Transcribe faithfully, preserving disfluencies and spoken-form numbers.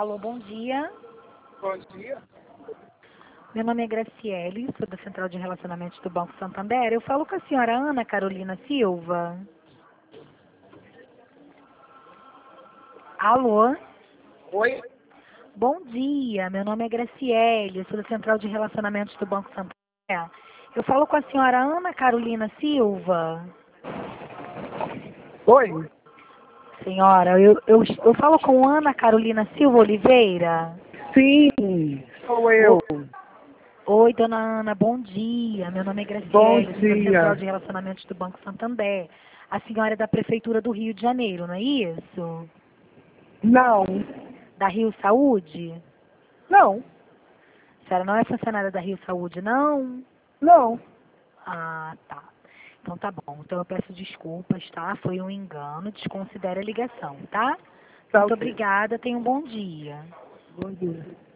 Alô, bom dia. Bom dia. Meu nome é Graciele, sou da Central de Relacionamentos do Banco Santander. Eu falo com a senhora Ana Carolina Silva. Alô? Oi? Bom dia, meu nome é Graciele, sou da Central de Relacionamentos do Banco Santander. Eu falo com a senhora Ana Carolina Silva. Oi? Senhora, eu, eu, eu falo com Ana Carolina Silva Oliveira. Sim, sou eu. Oi, dona Ana, bom dia. Meu nome é Bom Graciele, sou da Central dia. de Relacionamentos do Banco Santander. A senhora é da Prefeitura do Rio de Janeiro, não é isso? Não, Da Rio Saúde? não, A senhora não é funcionária da Rio Saúde, não? não. Ah, tá. Então tá bom. Então eu peço desculpas, tá? Foi um engano. Desconsidere a ligação, tá? Tá Muito ok. obrigada. Tenha um bom dia. Bom dia.